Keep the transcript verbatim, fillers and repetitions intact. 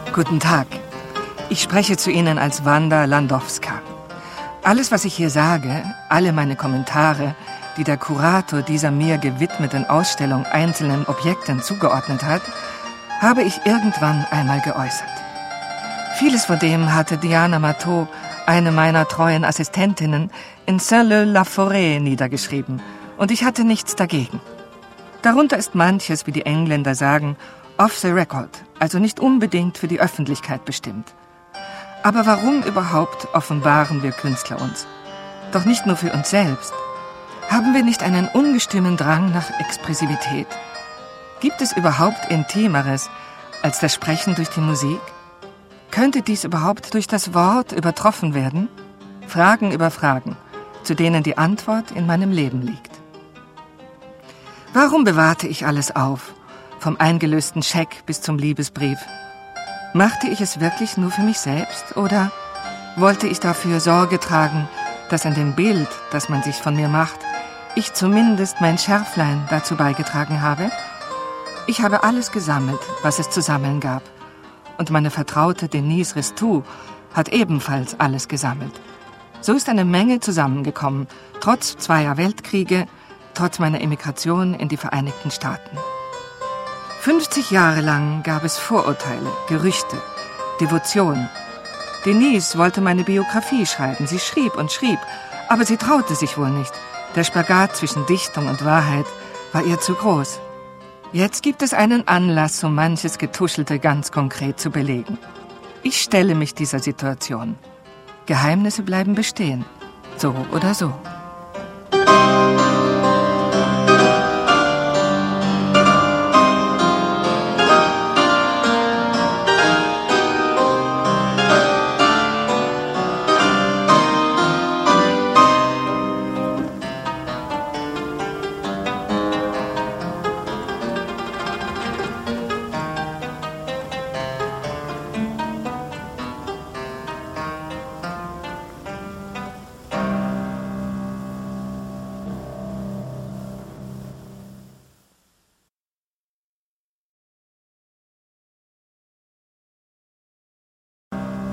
Guten Tag. Ich spreche zu Ihnen als Wanda Landowska. Alles, was ich hier sage, alle meine Kommentare, die der Kurator dieser mir gewidmeten Ausstellung einzelnen Objekten zugeordnet hat, habe ich irgendwann einmal geäußert. Vieles von dem hatte Diana Matteau, eine meiner treuen Assistentinnen, in Saint-Leu-la-Forêt niedergeschrieben, und ich hatte nichts dagegen. Darunter ist manches, wie die Engländer sagen, off the record, also nicht unbedingt für die Öffentlichkeit bestimmt. Aber warum überhaupt offenbaren wir Künstler uns? Doch nicht nur für uns selbst. Haben wir nicht einen ungestümen Drang nach Expressivität? Gibt es überhaupt Intimeres als das Sprechen durch die Musik? Könnte dies überhaupt durch das Wort übertroffen werden? Fragen über Fragen, zu denen die Antwort in meinem Leben liegt. Warum bewahrte ich alles auf, vom eingelösten Scheck bis zum Liebesbrief? Machte ich es wirklich nur für mich selbst, oder wollte ich dafür Sorge tragen, dass an dem Bild, das man sich von mir macht, ich zumindest mein Schärflein dazu beigetragen habe? Ich habe alles gesammelt, was es zu sammeln gab. Und meine Vertraute Denise Ristou hat ebenfalls alles gesammelt. So ist eine Menge zusammengekommen, trotz zweier Weltkriege, trotz meiner Emigration in die Vereinigten Staaten. fünfzig Jahre lang gab es Vorurteile, Gerüchte, Devotion. Denise wollte meine Biografie schreiben. Sie schrieb und schrieb, aber sie traute sich wohl nicht. Der Spagat zwischen Dichtung und Wahrheit war ihr zu groß. Jetzt gibt es einen Anlass, um manches Getuschelte ganz konkret zu belegen. Ich stelle mich dieser Situation. Geheimnisse bleiben bestehen, so oder so.